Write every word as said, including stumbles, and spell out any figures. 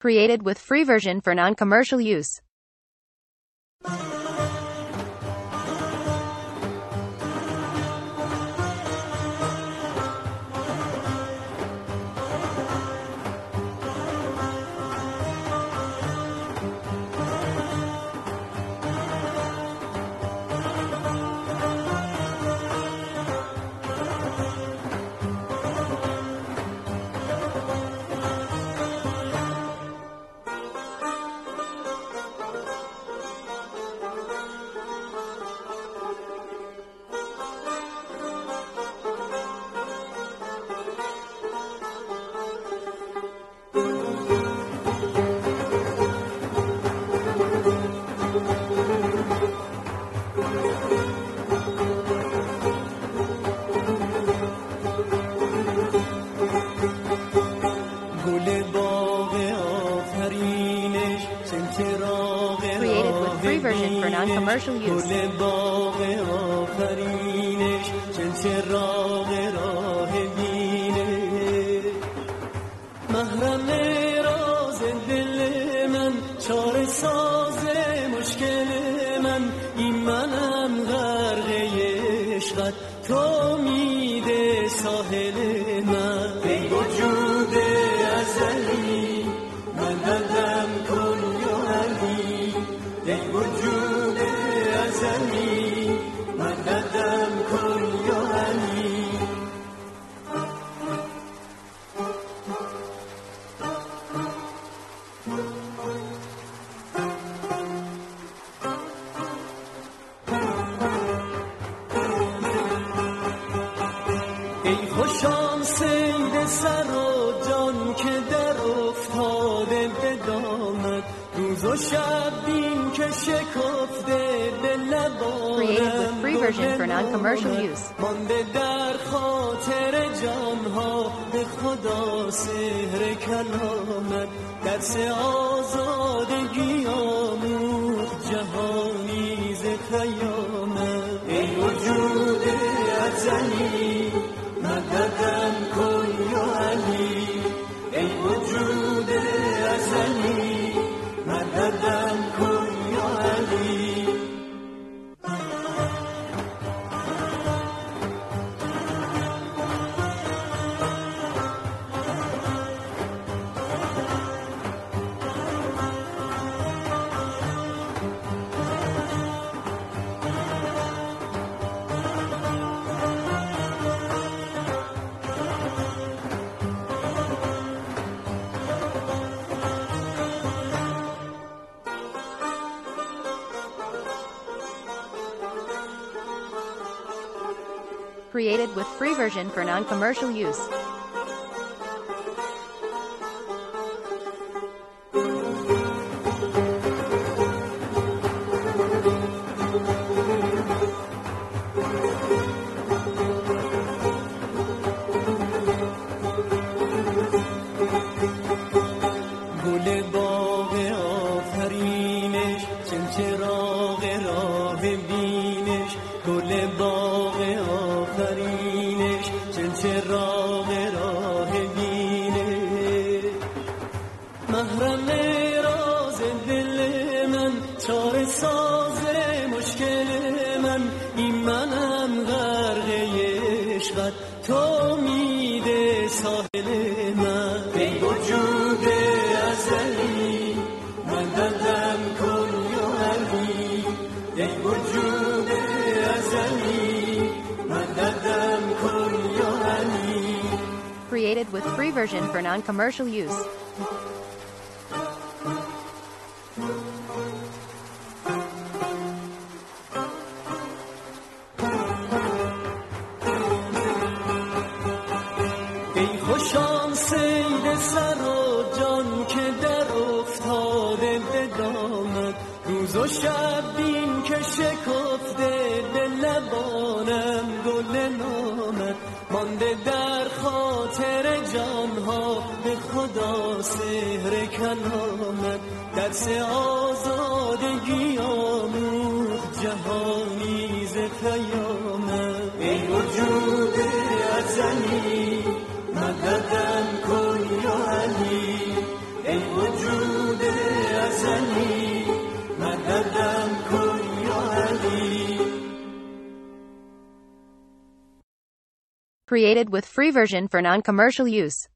Created with free version for non-commercial use. Created with free version for non-commercial use. تو میده ساحل من ای وجود ازلی من دلم کن یا علی ای وجود ازلی من دلم کن یا علی خوشم سید سر و جان که در افتاده به دامت روز و شب بین که شکفته به لبانم مانده در خاطر جانها به خدا سحر کلامت درس آزادگی آموخت جهانی ز قیامت ای وجود ازلی مددم کن یا علی ای وجود ازلی مددم کن یا علی Created with free version for non-commercial use. گل باغ آفرینش چراغ راه بینش گل باغ آفرینش چراغ راه بینش محرم راز دل من چاره ساز مشکل من این منم غرق عشقت تو میده ساحل من ای وجود ازلی من دلم کن یا علی ای وجود ازلی من دلم کن یا علی Created with free version for non-commercial use. ای خوشم سید سر و جان که در افتاده به دامت روز و شب بین که شکفته به لبانم گل نامت مانده در خاطر جانها به خدا سحر کلامت درس آزادگی آموخت جهانی ز قیامت ای وجود ازلی مددم کن یا علی ای وجود بزنی مددم کن یا علی. Created with free version for non-commercial use.